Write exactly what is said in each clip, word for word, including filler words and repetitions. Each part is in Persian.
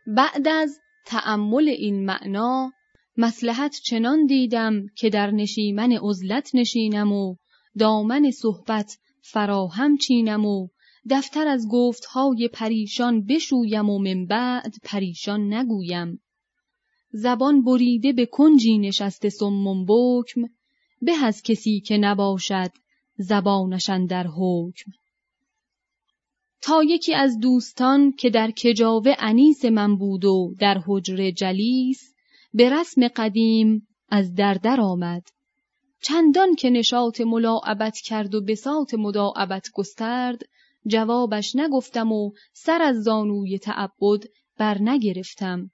بعد از تأمل این معنا مصلحت چنان دیدم که در نشیمن عزلت نشینم و دامن صحبت فراهم چینم و دفتر از گفتهای پریشان بشویم و من بعد پریشان نگویم. زبان بریده به کنجی نشسته صم بکم، به از کسی که نباشد زبانش اندر حکم. تا یکی از دوستان که در کجاوه انیس من بود و در حجره جلیس، به رسم قدیم از در در آمد. چندان که نشاط ملاعبت کرد و بساط مداعبت گسترد، جوابش نگفتم و سر از زانوی تعبد بر نگرفتم.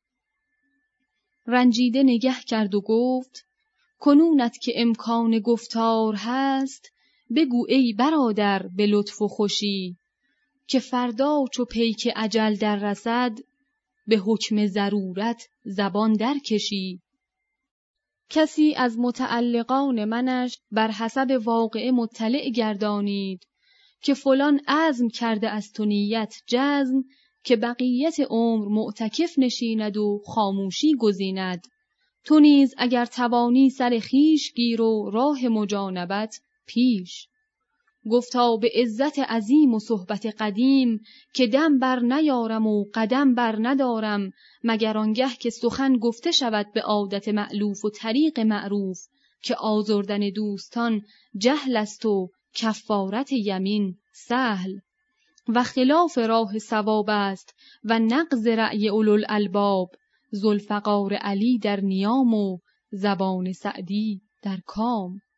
رنجیده نگه کرد و گفت کنونت که امکان گفتار هست، بگو ای برادر به لطف و خوشی، که فردا چو پیک اجل در رسد، به حکم ضرورت زبان در کشی. کسی از متعلقان منش بر حسب واقعه مطلع گردانید که فلان عزم کرده از تو نیت جزم، که بقیت عمر معتکف نشیند و خاموشی گزیند. تو نیز اگر توانی سر خیش گیر و راه مجانبت پیش. گفتا به عزت عظیم و صحبت قدیم، که دم بر نیارم و قدم بر ندارم، مگر آنگه که سخن گفته شود به عادت مألوف و طریق معروف، که آزردن دوستان جهل است و کفارت یمین سهل. و خلاف راه صواب است و نقض رأی اولوالالباب، ذوالفقار علی در نیام و زبان سعدی در کام.